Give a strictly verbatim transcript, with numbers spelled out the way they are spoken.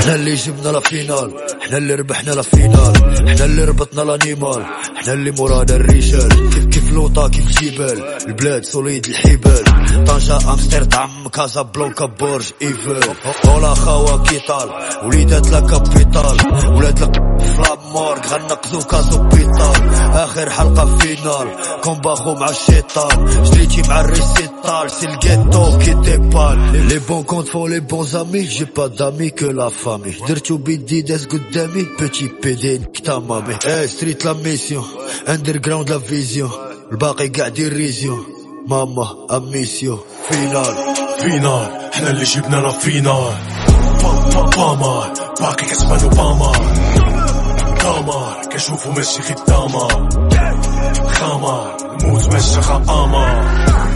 احنا اللي جبنا لا فينال، احنا اللي ربحنا لا فينال، احنا اللي ربطنا لانيمال، احنا اللي مورانا الرجال. كيف كيف لوطا كيف جبال، البلاد سوليد الحبال، طنجة امستردام كازابلانكا برج ايفل. ولا خاوة كيطال وليدات لا كابيتال، ولاد فلاب مورغ غنقزو كازوبيتال. اخر حلقة فينال كومباخو مع الشيطان، جريتي مع الريسيتال سي الجيتو كي ديبال. لي بون كونت فون لي بون زامي، جي با دامي كو لا فامي. درتو بيدي داز قدامي بوتي بيدي نكتا مامي. اي ستريت لا ميسيون اندر جراوند لا فيزيون، الباقي قاع دير ريزيون ماما اميسيو. فينال فينال احنا اللي جبنا لا فينال. بامار باقي كسبان وبامار دامار، كنشوفو ماشي خدامة خمار، الموت ماشي خامة.